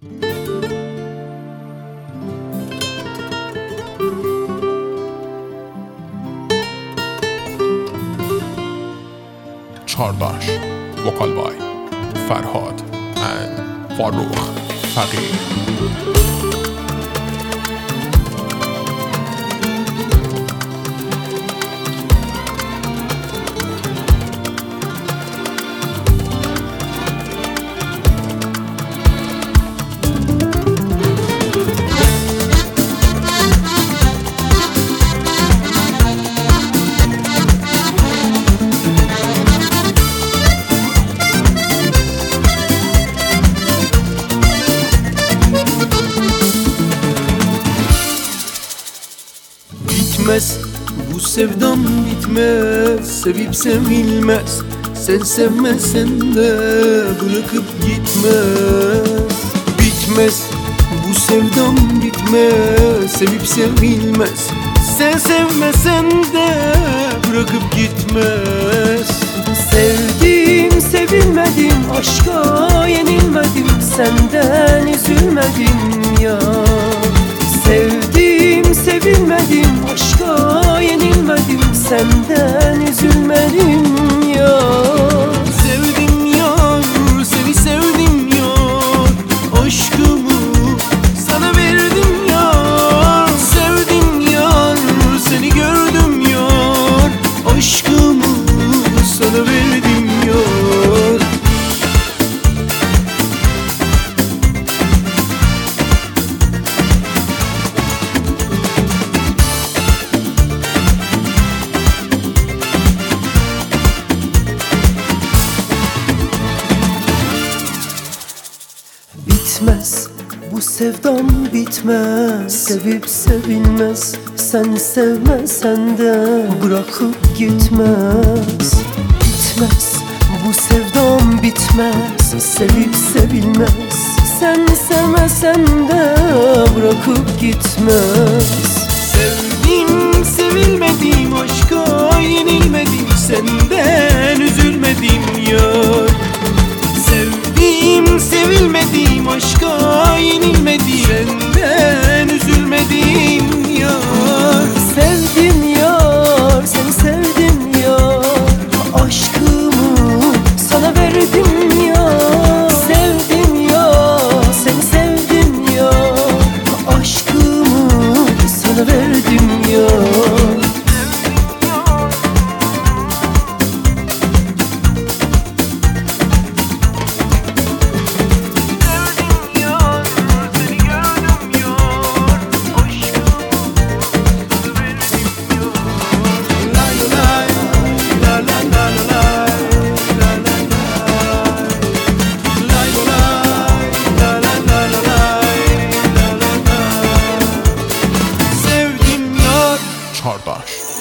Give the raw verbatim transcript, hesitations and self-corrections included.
Çağdaş, vocal by Farhad and Farrukh Faqih. Bitmez, bu sevdam bitmez, sevip sevilmez. Sen sevmesen de bırakıp gitmez. Bitmez, bu sevdam bitmez, sevip sevilmez. Sen sevmesen de bırakıp gitmez. Sevdim, sevilmedim, aşka yenilmedim, senden üzülmedim ya. Sevdim, sevilmedim, aşka yenilmedim, senden üzülmedim ya. Sevdim yar, seni sevdim yar, aşkımı sana verdim yar. Sevdim yar, seni gördüm yar, aşkımı sana verdim yar. Bitmez, bu sevdam bitmez, sevip sevilmez. Sen sevmesen de bırakıp gitmez. Bitmez, bu sevdam bitmez, sevip sevilmez. Sen sevmesen de bırakıp gitmez. Sevdim, sevilmedim, aşka yenilmedim, senden üzülmedim yar. Sevdim, sevilmedim, aşka yenilmedim, senden üzülmedim yar. Sevdim yar, seni sevdim yar, aşkımı sana verdim yar. Sevdim yar, seni sevdim yar, aşkımı sana verdim yar. Çağdaş.